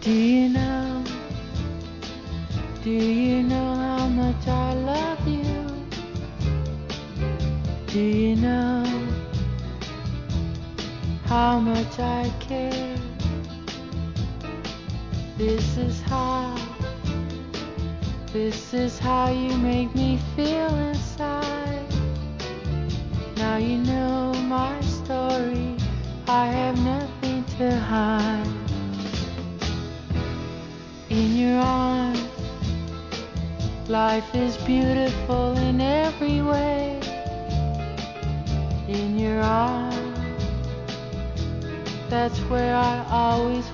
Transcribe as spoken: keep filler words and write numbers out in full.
Do you know, do you know how much I love you? Do you know how much I care? This is how, this is how you make me feel inside. Now you know my story, I have nothing to hide. In your arms, life is beautiful in every way. In your arms, that's where I always